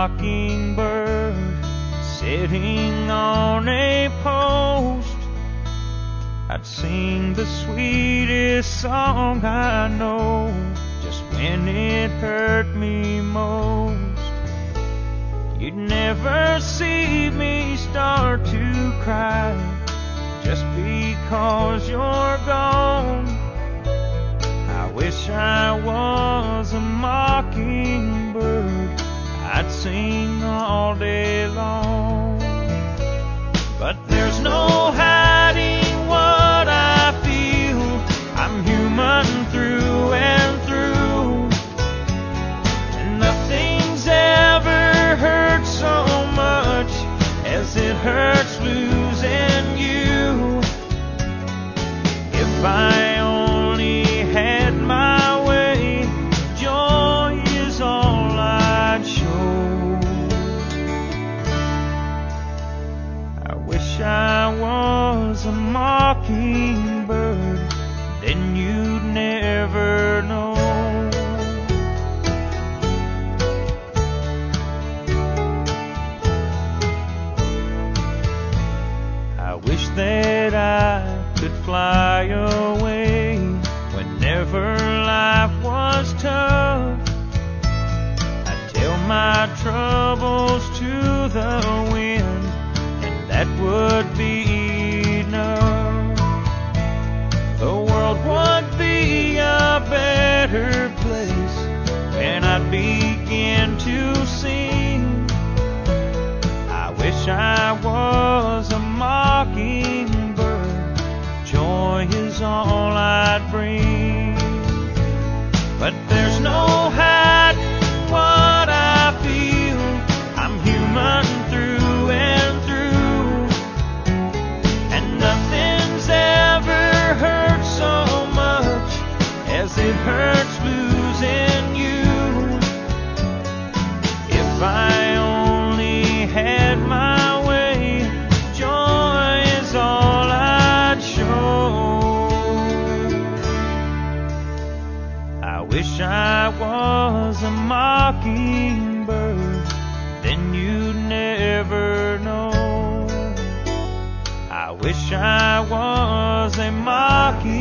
mockingbird sitting on a post, I'd sing the sweetest song I know just when it hurt me most. You'd never see me start to cry just because you're gone. I wish I was a mockingbird, I'd sing all day long. But there's no hiding what I feel, I'm human through and through, and nothing's ever hurt so much as it hurts losing you. If I only had my way, joy is all I'd show. I wish I was a mockingbird, then you'd never know. I wish that I could fly away whenever life was tough. I'd tell my troubles to the wind, and that would be enough. The world would be a better place when I begin to sing. I wish I was a mockingbird, joy is all I'd bring. But there's no hiding what I feel, I'm human through and through, and nothing's ever hurt so much as it hurts losing you. If I only had my way, joy is all I'd show. I wish I was a mockingbird, then you'd never know. I wish I was a mockingbird,